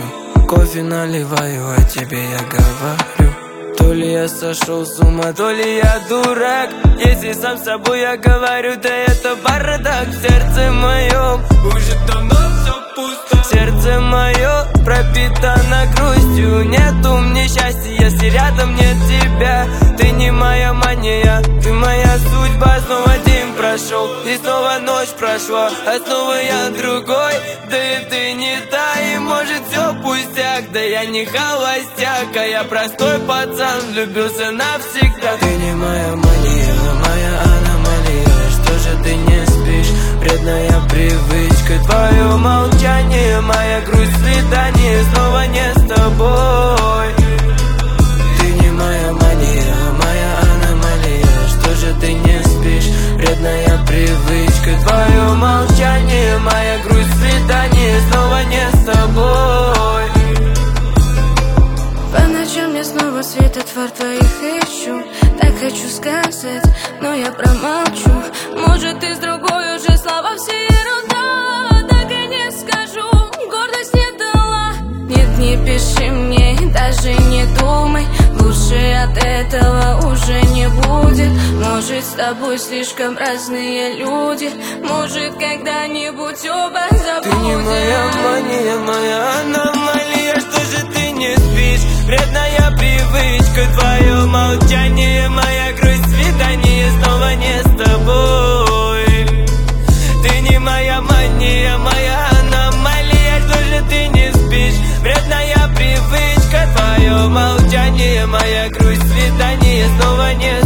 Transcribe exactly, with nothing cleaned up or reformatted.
Кофе наливаю, а тебе я говорю: то ли я сошел с ума, то ли я дурак. Если сам с собой я говорю, да это бардак. В сердце моем уже давно все пусто. Сердце мое пропитано грустью. Нету мне счастья, если рядом нет тебя. Ты не моя мания, ты моя судьба. Снова день прошел, и снова ночь прошла, а снова я другой. Да и ты не та, и может все пустяк. Да я не холостяк, а я простой пацан, влюбился навсегда. Ты не моя мания, моя аномалия. Что же ты не спишь? Вредная привычка, твое молчание, моя грусть, свидание снова не с тобой. Ты не моя мания, моя аномалия. Что же ты не спишь? Вредная привычка, твое молчание, моя грусть, свидание снова не с тобой. По ночам я снова светотвор твоих ищу. Так хочу сказать, но я промолчу. Может, ты с другой уже слова все ерунда. Так и не скажу, гордость не дала. Нет, не пиши мне, даже не думай. Лучше от этого уже не будет. Может, с тобой слишком разные люди. Может, когда-нибудь оба забудем. Ты не моя мания, моя аномалия. Что же ты не спишь? Вредная привычка, твое молчание, моя грусть, свидание снова не с тобой. Ты не моя мания, моя аномалия. Что же ты не спишь? Вредная привычка, твое молчание, моя грусть, свидание снова не с тобой.